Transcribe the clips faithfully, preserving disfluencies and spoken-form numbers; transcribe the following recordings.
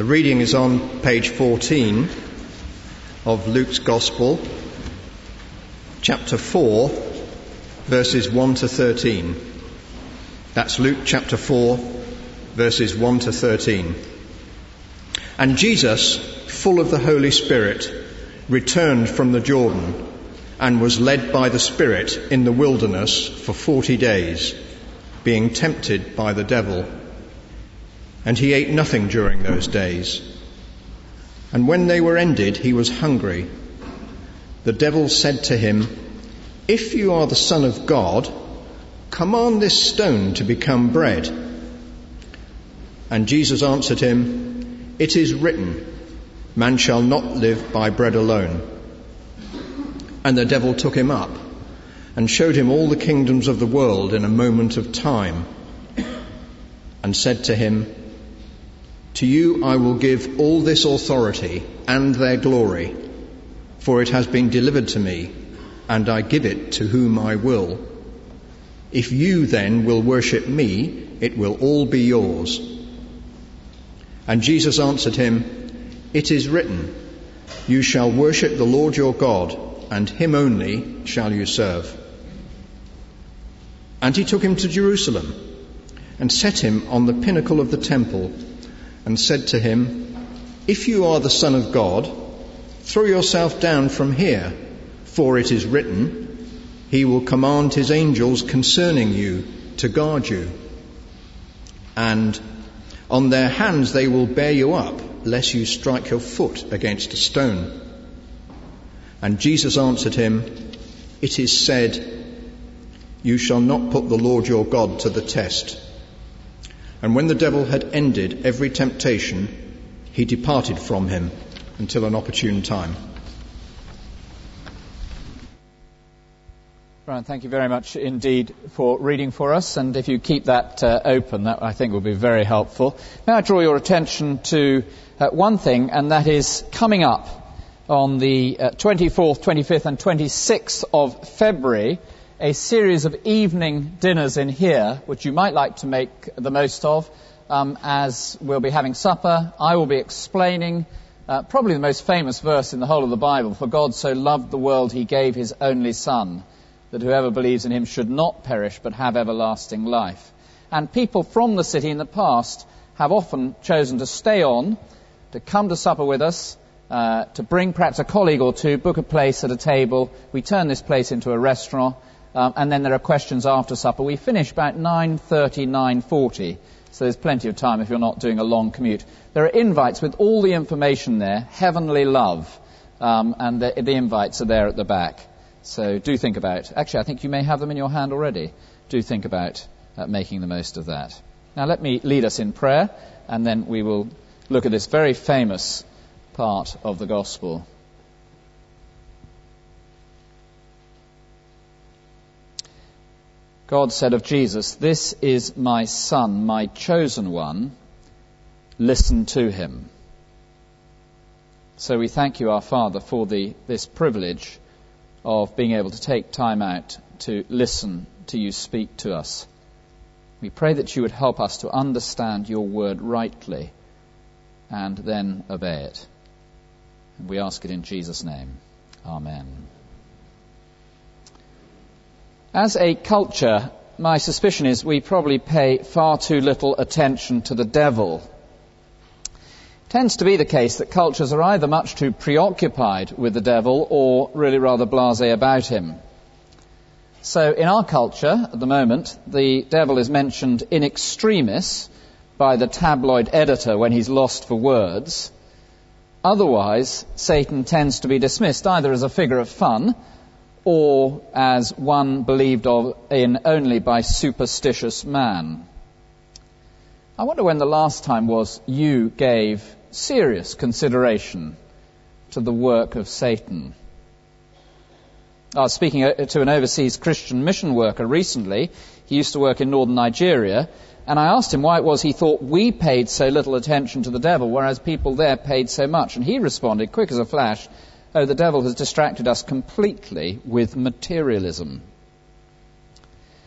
The reading is on page fourteen of Luke's Gospel, chapter four, verses one to thirteen. That's Luke chapter four, verses one to thirteen. And Jesus, full of the Holy Spirit, returned from the Jordan and was led by the Spirit in the wilderness for forty days, being tempted by the devil. And he ate nothing during those days. And when they were ended, he was hungry. The devil said to him, "If you are the Son of God, command this stone to become bread." And Jesus answered him, "It is written, man shall not live by bread alone." And the devil took him up and showed him all the kingdoms of the world in a moment of time, and said to him, "To you I will give all this authority and their glory, for it has been delivered to me, and I give it to whom I will. If you then will worship me, it will all be yours." And Jesus answered him, "It is written, you shall worship the Lord your God, and him only shall you serve." And he took him to Jerusalem and set him on the pinnacle of the temple and said to him, "If you are the Son of God, throw yourself down from here, for it is written, he will command his angels concerning you to guard you. And on their hands they will bear you up, lest you strike your foot against a stone." And Jesus answered him, "It is said, you shall not put the Lord your God to the test." And when the devil had ended every temptation, he departed from him until an opportune time. Brian, thank you very much indeed for reading for us. And if you keep that uh, open, that I think will be very helpful. May I draw your attention to uh, one thing, and that is coming up on the uh, twenty-fourth, twenty-fifth and twenty-sixth of February, a series of evening dinners in here, which you might like to make the most of, um, as we'll be having supper. I will be explaining uh, probably the most famous verse in the whole of the Bible, "For God so loved the world, he gave his only Son, that whoever believes in him should not perish, but have everlasting life." And people from the city in the past have often chosen to stay on, to come to supper with us, uh, to bring perhaps a colleague or two, book a place at a table. We turn this place into a restaurant. Um, and then there are questions after supper. We finish about nine thirty, nine forty, so there's plenty of time if you're not doing a long commute. There are invites with all the information there, Heavenly Love, um, and the, the invites are there at the back. So do think about, actually I think you may have them in your hand already. Do think about uh, making the most of that. Now let me lead us in prayer, and then we will look at this very famous part of the Gospel. God said of Jesus, "This is my Son, my chosen one. Listen to him." So we thank you, our Father, for the, this privilege of being able to take time out to listen to you speak to us. We pray that you would help us to understand your word rightly and then obey it. And we ask it in Jesus' name. Amen. As a culture, my suspicion is we probably pay far too little attention to the devil. It tends to be the case that cultures are either much too preoccupied with the devil or really rather blasé about him. So in our culture at the moment, the devil is mentioned in extremis by the tabloid editor when he's lost for words. Otherwise, Satan tends to be dismissed either as a figure of fun or as one believed of in only by superstitious man. I wonder when the last time was you gave serious consideration to the work of Satan. I was speaking to an overseas Christian mission worker recently. He used to work in northern Nigeria, and I asked him why it was he thought we paid so little attention to the devil, whereas people there paid so much. And he responded, quick as a flash, "Oh, the devil has distracted us completely with materialism."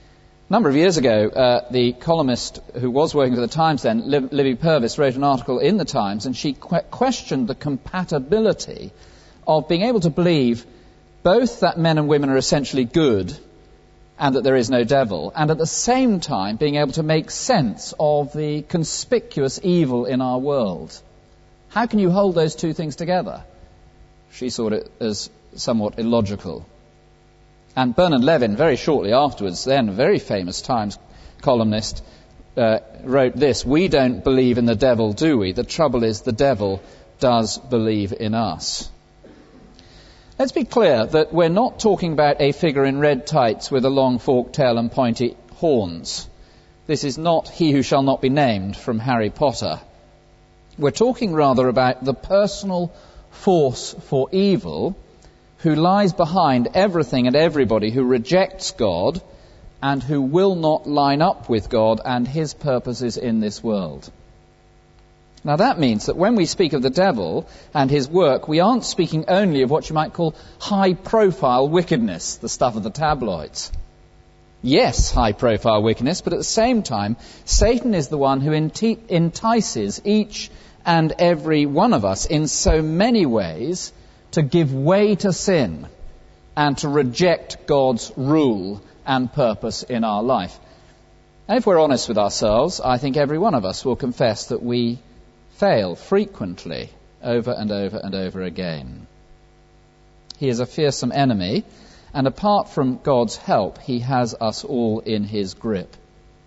A number of years ago, uh, the columnist who was working for the Times then, Liv- Libby Purvis, wrote an article in the Times, and she que- questioned the compatibility of being able to believe both that men and women are essentially good and that there is no devil, and at the same time being able to make sense of the conspicuous evil in our world. How can you hold those two things together? She saw it as somewhat illogical. And Bernard Levin, very shortly afterwards, then a very famous Times columnist, uh, wrote this: "We don't believe in the devil, do we? The trouble is the devil does believe in us." Let's be clear that we're not talking about a figure in red tights with a long forked tail and pointy horns. This is not He Who Shall Not Be Named from Harry Potter. We're talking rather about the personal force for evil who lies behind everything and everybody who rejects God and who will not line up with God and His purposes in this world. Now that means that when we speak of the devil and his work, we aren't speaking only of what you might call high-profile wickedness, the stuff of the tabloids. Yes, high-profile wickedness, but at the same time, Satan is the one who enti- entices each and every one of us in so many ways to give way to sin and to reject God's rule and purpose in our life. And if we're honest with ourselves, I think every one of us will confess that we fail frequently, over and over and over again. He is a fearsome enemy, and apart from God's help, he has us all in his grip.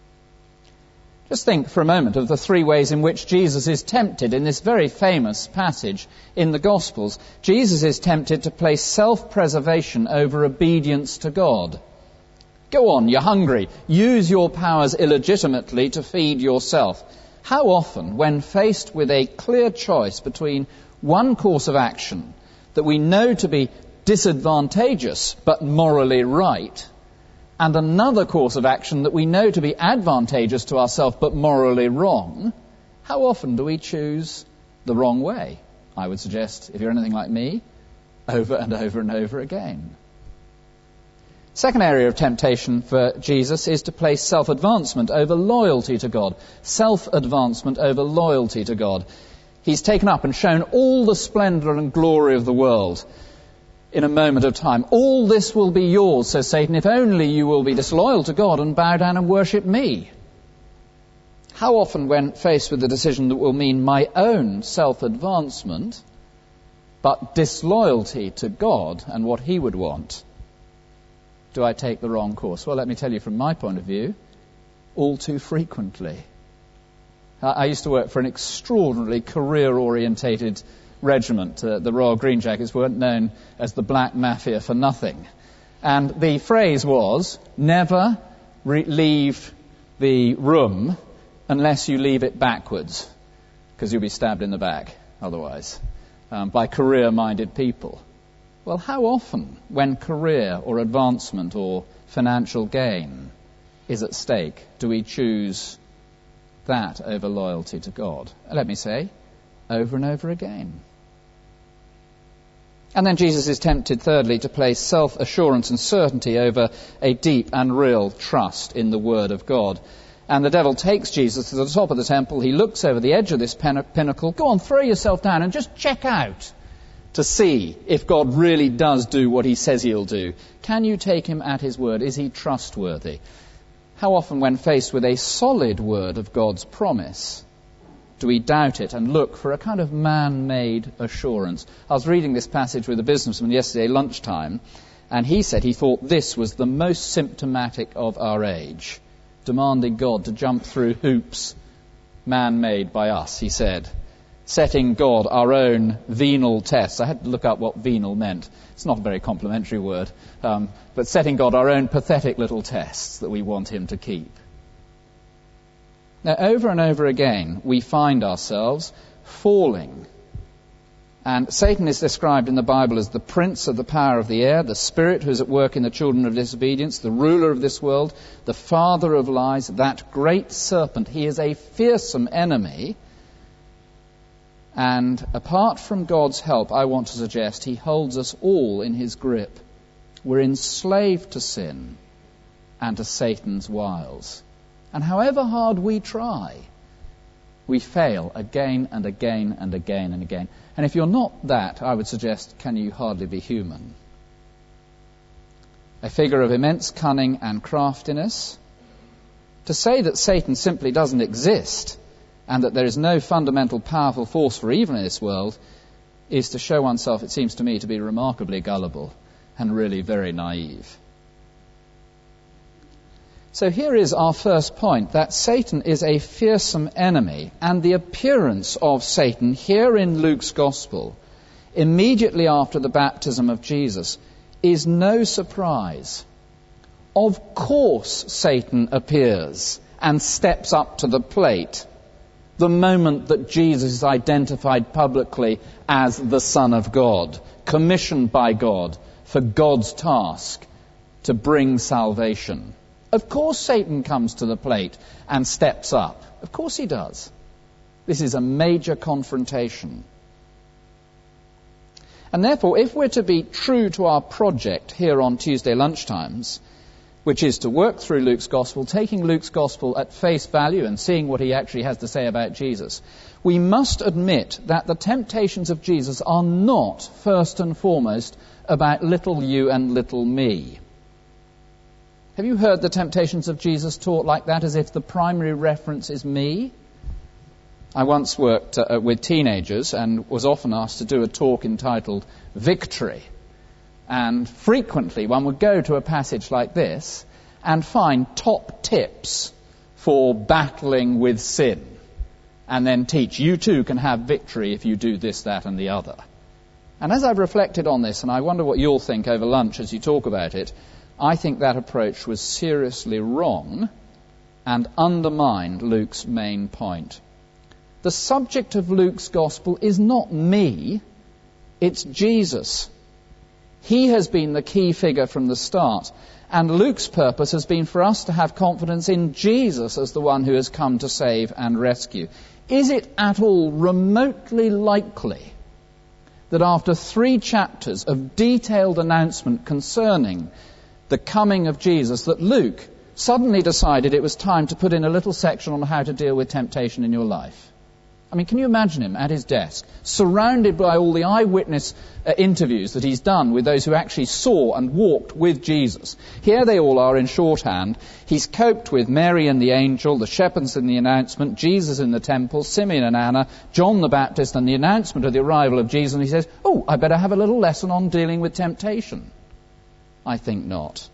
Just think for a moment of the three ways in which Jesus is tempted in this very famous passage in the Gospels. Jesus is tempted to place self-preservation over obedience to God. Go on, you're hungry. Use your powers illegitimately to feed yourself. How often, when faced with a clear choice between one course of action that we know to be disadvantageous but morally right, and another course of action that we know to be advantageous to ourselves but morally wrong, how often do we choose the wrong way? I would suggest, if you're anything like me, over and over and over again. Second area of temptation for Jesus is to place self-advancement over loyalty to God. Self-advancement over loyalty to God. He's taken up and shown all the splendor and glory of the world in a moment of time. All this will be yours, says Satan, if only you will be disloyal to God and bow down and worship me. How often, when faced with a decision that will mean my own self-advancement, but disloyalty to God and what he would want, do I take the wrong course? Well, let me tell you from my point of view, all too frequently. I used to work for an extraordinarily career-orientated regiment. Uh, the Royal Green Jackets weren't known as the Black Mafia for nothing. And the phrase was, never re- leave the room unless you leave it backwards, because you'll be stabbed in the back otherwise, um, by career-minded people. Well, how often, when career or advancement or financial gain is at stake, do we choose that over loyalty to God? Let me say, over and over again. And then Jesus is tempted, thirdly, to place self-assurance and certainty over a deep and real trust in the Word of God. And the devil takes Jesus to the top of the temple. He looks over the edge of this pin- pinnacle. Go on, throw yourself down and just check out to see if God really does do what he says he'll do. Can you take him at his word? Is he trustworthy? How often, when faced with a solid word of God's promise, do we doubt it and look for a kind of man-made assurance? I was reading this passage with a businessman yesterday lunchtime, and he said he thought this was the most symptomatic of our age, demanding God to jump through hoops man-made by us, he said. Setting God our own venal tests. I had to look up what venal meant. It's not a very complimentary word. Um, but setting God our own pathetic little tests that we want him to keep. Now, over and over again, we find ourselves falling. And Satan is described in the Bible as the prince of the power of the air, the spirit who is at work in the children of disobedience, the ruler of this world, the father of lies, that great serpent. He is a fearsome enemy. And apart from God's help, I want to suggest he holds us all in his grip. We're enslaved to sin. and to Satan's wiles. And however hard we try, we fail again and again and again and again. And if you're not that, I would suggest, can you hardly be human? A figure of immense cunning and craftiness. To say that Satan simply doesn't exist and that there is no fundamental powerful force for evil in this world is to show oneself, it seems to me, to be remarkably gullible and really very naive. So here is our first point, that Satan is a fearsome enemy, and the appearance of Satan here in Luke's Gospel, immediately after the baptism of Jesus, is no surprise. Of course Satan appears and steps up to the plate the moment that Jesus is identified publicly as the Son of God, commissioned by God for God's task to bring salvation. Of course Satan comes to the plate and steps up. Of course he does. This is a major confrontation. And therefore, if we're to be true to our project here on Tuesday lunchtimes, which is to work through Luke's Gospel, taking Luke's Gospel at face value and seeing what he actually has to say about Jesus, we must admit that the temptations of Jesus are not, first and foremost, about little you and little me. Have you heard the temptations of Jesus taught like that, as if the primary reference is me? I once worked uh, with teenagers and was often asked to do a talk entitled Victory. And frequently one would go to a passage like this and find top tips for battling with sin, and then teach, you too can have victory if you do this, that and the other. And as I've reflected on this, and I wonder what you'll think over lunch as you talk about it, I think that approach was seriously wrong and undermined Luke's main point. The subject of Luke's Gospel is not me, it's Jesus. He has been the key figure from the start, and Luke's purpose has been for us to have confidence in Jesus as the one who has come to save and rescue. Is it at all remotely likely that after three chapters of detailed announcement concerning the coming of Jesus, that Luke suddenly decided it was time to put in a little section on how to deal with temptation in your life? I mean, can you imagine him at his desk, surrounded by all the eyewitness uh, interviews that he's done with those who actually saw and walked with Jesus? Here they all are in shorthand. He's coped with Mary and the angel, the shepherds in the announcement, Jesus in the temple, Simeon and Anna, John the Baptist, and the announcement of the arrival of Jesus. And he says, oh, I better have a little lesson on dealing with temptation. I think not.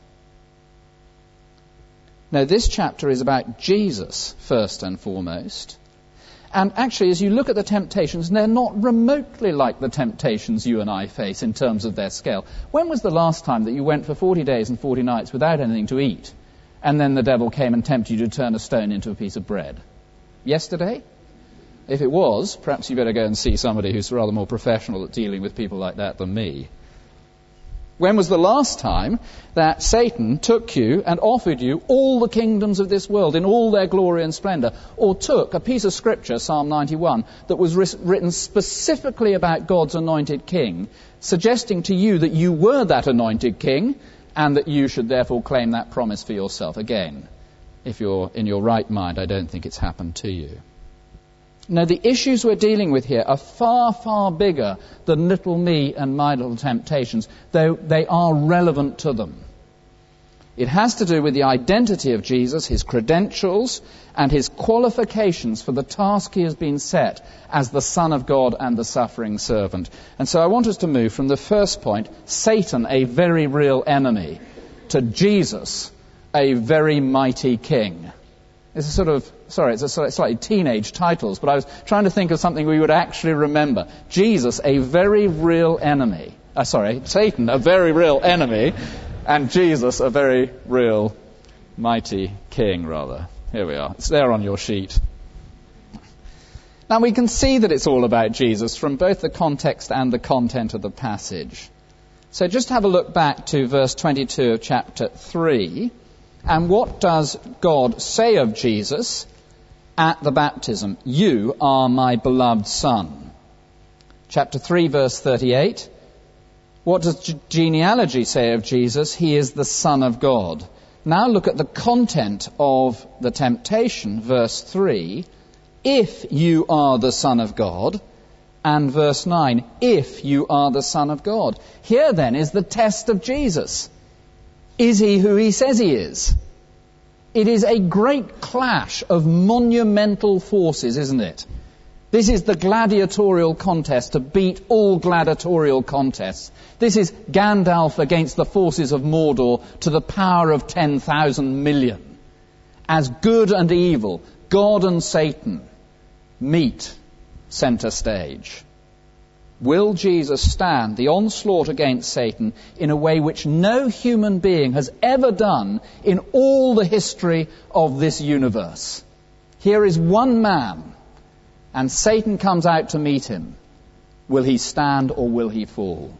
No, this chapter is about Jesus first and foremost. And actually, as you look at the temptations, they're not remotely like the temptations you and I face in terms of their scale. When was the last time that you went for forty days and forty nights without anything to eat, and then the devil came and tempted you to turn a stone into a piece of bread? Yesterday? If it was, perhaps you better go and see somebody who's rather more professional at dealing with people like that than me. When was the last time that Satan took you and offered you all the kingdoms of this world in all their glory and splendor, or took a piece of scripture, Psalm ninety-one, that was written specifically about God's anointed king, suggesting to you that you were that anointed king and that you should therefore claim that promise for yourself? Again, if you're in your right mind, I don't think it's happened to you. Now, the issues we're dealing with here are far, far bigger than little me and my little temptations, though they are relevant to them. It has to do with the identity of Jesus, his credentials, and his qualifications for the task he has been set as the Son of God and the suffering servant. And so I want us to move from the first point, Satan, a very real enemy, to Jesus, a very mighty king. It's a sort of, sorry, it's a slightly teenage titles, but I was trying to think of something we would actually remember. Jesus, a very real enemy. Uh, sorry, Satan, a very real enemy, and Jesus, a very real mighty king, rather. Here we are. It's there on your sheet. Now, we can see that it's all about Jesus from both the context and the content of the passage. So just have a look back to verse twenty-two of chapter three. And what does God say of Jesus at the baptism? You are my beloved Son. Chapter three, verse thirty-eight. What does genealogy say of Jesus? He is the Son of God. Now look at the content of the temptation, verse three, if you are the Son of God, and verse nine, if you are the Son of God. Here then is the test of Jesus. Is he who he says he is? It is a great clash of monumental forces, isn't it? This is the gladiatorial contest to beat all gladiatorial contests. This is Gandalf against the forces of Mordor to the power of ten thousand million. As good and evil, God and Satan, meet centre stage. Will Jesus stand the onslaught against Satan in a way which no human being has ever done in all the history of this universe? Here is one man, and Satan comes out to meet him. Will he stand or will he fall?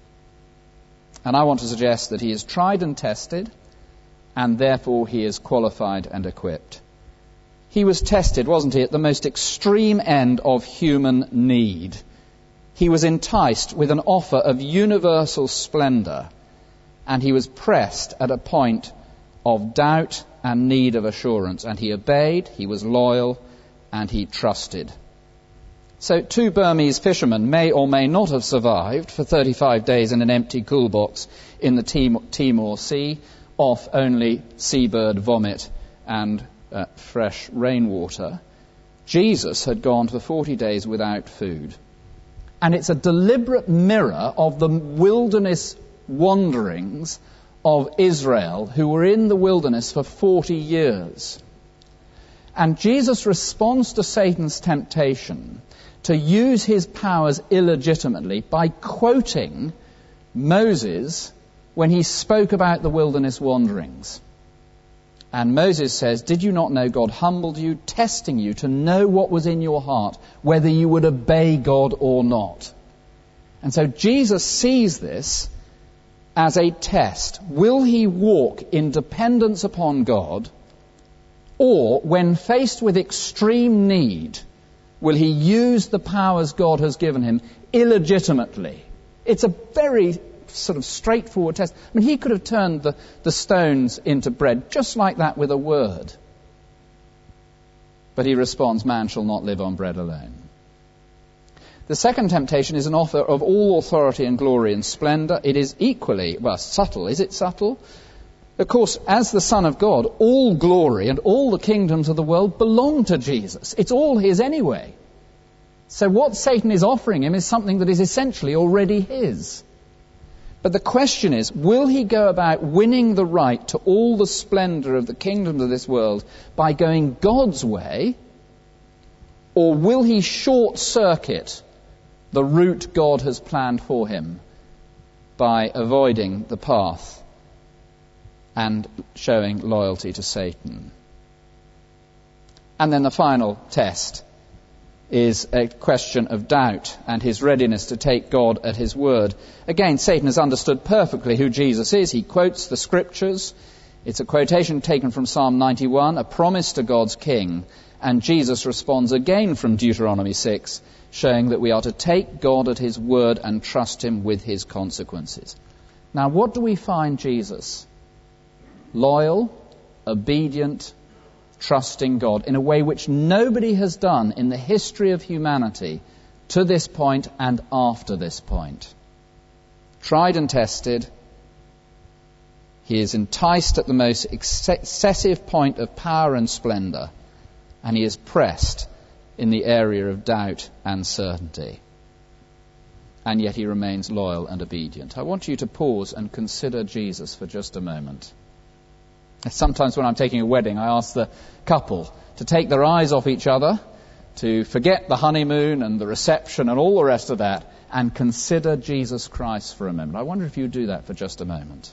And I want to suggest that he is tried and tested, and therefore he is qualified and equipped. He was tested, wasn't he, at the most extreme end of human need. He was enticed with an offer of universal splendor, and he was pressed at a point of doubt and need of assurance, and he obeyed, he was loyal, and he trusted. So two Burmese fishermen may or may not have survived for thirty-five days in an empty cool box in the Timor Sea, off only seabird vomit and uh, fresh rainwater. Jesus had gone for forty days without food. And it's a deliberate mirror of the wilderness wanderings of Israel, who were in the wilderness for forty years. And Jesus responds to Satan's temptation to use his powers illegitimately by quoting Moses when he spoke about the wilderness wanderings. And Moses says, "Did you not know God humbled you, testing you to know what was in your heart, whether you would obey God or not?" And so Jesus sees this as a test. Will he walk in dependence upon God, or when faced with extreme need, will he use the powers God has given him illegitimately? It's a very sort of straightforward test. I mean, he could have turned the, the stones into bread just like that with a word. But he responds, "Man shall not live on bread alone." The second temptation is an offer of all authority and glory and splendor. It is equally, well, subtle. Is it subtle? Of course, as the Son of God, all glory and all the kingdoms of the world belong to Jesus. It's all his anyway. So what Satan is offering him is something that is essentially already his. But the question is, will he go about winning the right to all the splendor of the kingdoms of this world by going God's way, or will he short-circuit the route God has planned for him by avoiding the path and showing loyalty to Satan? And then the final test is a question of doubt and his readiness to take God at his word. Again, Satan has understood perfectly who Jesus is. He quotes the scriptures. It's a quotation taken from Psalm ninety-one, a promise to God's king. And Jesus responds again from Deuteronomy six, showing that we are to take God at his word and trust him with his consequences. Now, what do we find Jesus? Loyal, obedient, trusting God in a way which nobody has done in the history of humanity to this point and after this point. Tried and tested, he is enticed at the most excessive point of power and splendor, and he is pressed in the area of doubt and certainty. And yet he remains loyal and obedient. I want you to pause and consider Jesus for just a moment. Sometimes when I'm taking a wedding, I ask the couple to take their eyes off each other, to forget the honeymoon and the reception and all the rest of that, and consider Jesus Christ for a moment. I wonder if you do that for just a moment.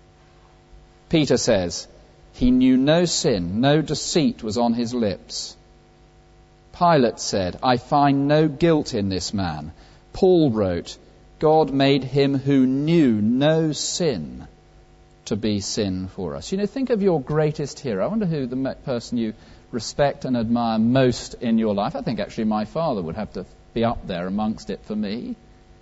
Peter says, he knew no sin, no deceit was on his lips. Pilate said, I find no guilt in this man. Paul wrote, God made him who knew no sin to be sin for us. You know, think of your greatest hero. I wonder who the person you respect and admire most in your life. I think actually my father would have to be up there amongst it for me.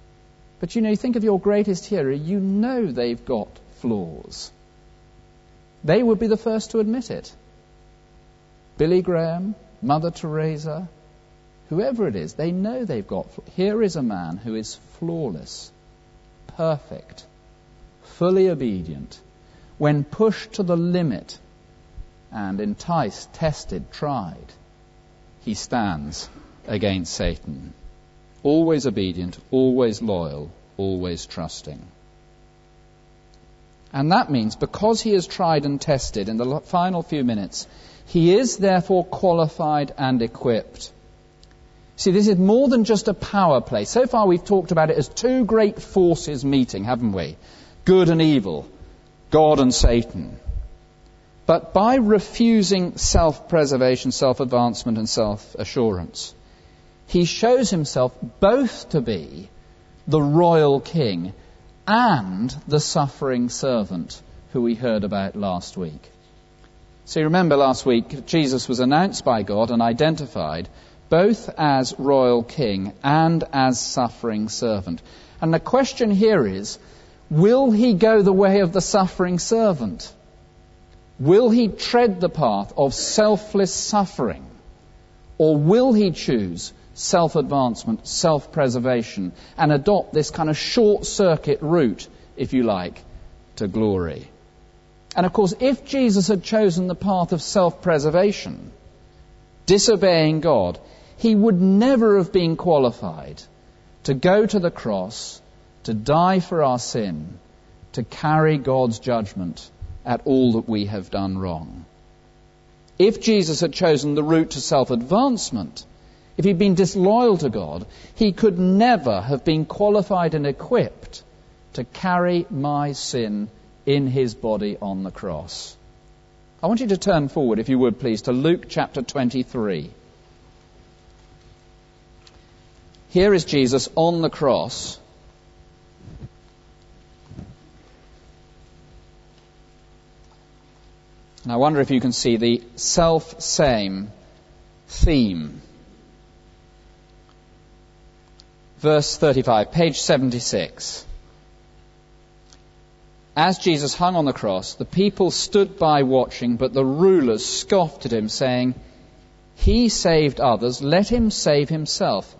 But you know, you think of your greatest hero, you know they've got flaws. they would be the first to admit it. Billy Graham, Mother Teresa, whoever it is, they know they've got... Here is a man who is flawless, perfect, fully obedient. When pushed to the limit and enticed, tested, tried, he stands against Satan. Always obedient, always loyal, always trusting. And that means because he is tried and tested in the final few minutes, he is therefore qualified and equipped. See, this is more than just a power play. So far we've talked about it as two great forces meeting, haven't we? Good and evil, God and Satan. But by refusing self-preservation, self-advancement and self-assurance, he shows himself both to be the royal king and the suffering servant who we heard about last week. So you remember last week Jesus was announced by God and identified both as royal king and as suffering servant. And the question here is, will he go the way of the suffering servant? Will he tread the path of selfless suffering? Or will he choose self-advancement, self-preservation, and adopt this kind of short-circuit route, if you like, to glory? And of course, if Jesus had chosen the path of self-preservation, disobeying God, he would never have been qualified to go to the cross, to die for our sin, to carry God's judgment at all that we have done wrong. If Jesus had chosen the route to self-advancement, if he'd been disloyal to God, he could never have been qualified and equipped to carry my sin in his body on the cross. I want you to turn forward, if you would please, to Luke chapter twenty-three. Here is Jesus on the cross. And I wonder if you can see the self-same theme. Verse thirty-five, page seventy-six. As Jesus hung on the cross, the people stood by watching, but the rulers scoffed at him, saying, "He saved others, let him save himself,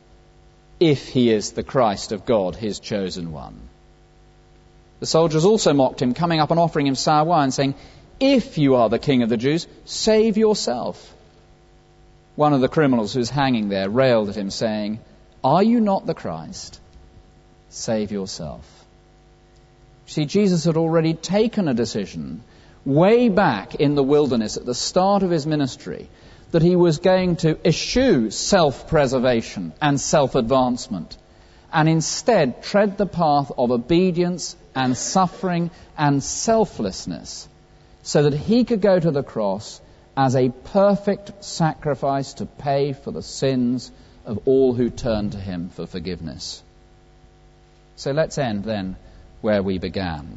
if he is the Christ of God, his chosen one." The soldiers also mocked him, coming up and offering him sour wine, saying, "If you are the King of the Jews, save yourself." One of the criminals who was hanging there railed at him, saying, "Are you not the Christ? Save yourself." See, Jesus had already taken a decision way back in the wilderness at the start of his ministry that he was going to eschew self-preservation and self-advancement and instead tread the path of obedience and suffering and selflessness so that he could go to the cross as a perfect sacrifice to pay for the sins of all who turn to him for forgiveness. So let's end then where we began.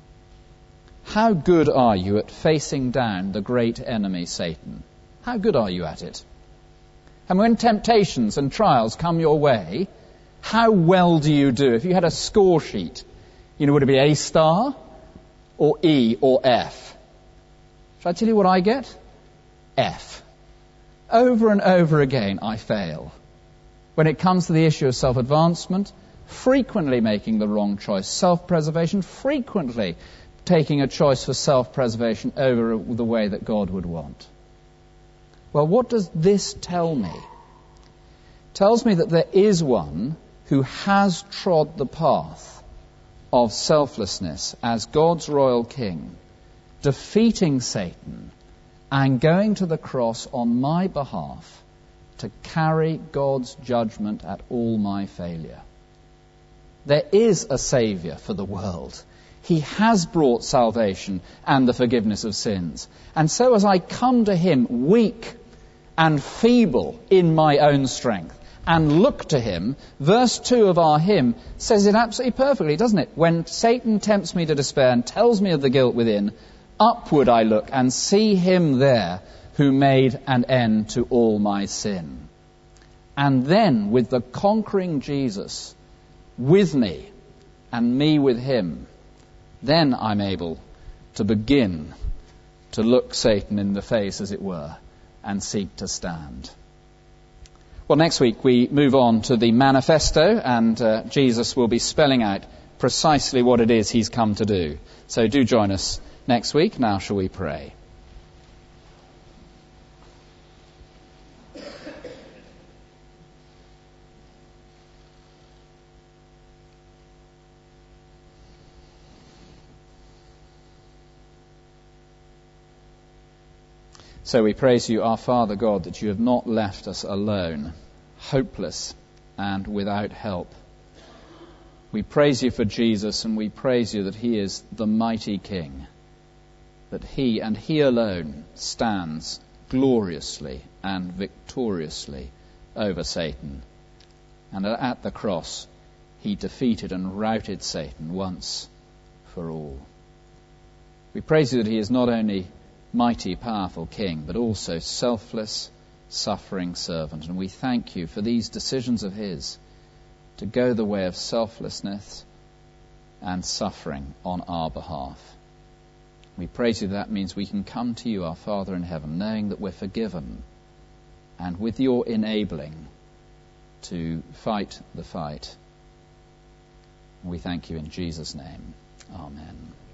How good are you at facing down the great enemy, Satan? How good are you at it? And when temptations and trials come your way, how well do you do? If you had a score sheet, you know, would it be A star or E or F? Shall I tell you what I get? F. Over and over again, I fail. When it comes to the issue of self-advancement, frequently making the wrong choice. Self-preservation, frequently taking a choice for self-preservation over the way that God would want. Well, what does this tell me? It tells me that there is one who has trod the path of selflessness as God's royal king, defeating Satan and going to the cross on my behalf to carry God's judgment at all my failure. There is a Saviour for the world. He has brought salvation and the forgiveness of sins. And so as I come to him weak and feeble in my own strength and look to him, verse two of our hymn says it absolutely perfectly, doesn't it? When Satan tempts me to despair and tells me of the guilt within, upward I look and see him there who made an end to all my sin. And then with the conquering Jesus with me and me with him, then I'm able to begin to look Satan in the face, as it were, and seek to stand. Well, next week we move on to the manifesto, and uh, Jesus will be spelling out precisely what it is he's come to do. So do join us next week. Now shall we pray. So we praise you, our Father God, that you have not left us alone, hopeless and without help. We praise you for Jesus, and we praise you that he is the mighty King, that he and he alone stands gloriously and victoriously over Satan. And at the cross, he defeated and routed Satan once for all. We praise you that he is not only mighty, powerful King, but also selfless, suffering servant. And we thank you for these decisions of his to go the way of selflessness and suffering on our behalf. We praise you that means we can come to you, our Father in heaven, knowing that we're forgiven, and with your enabling to fight the fight. We thank you in Jesus' name. Amen.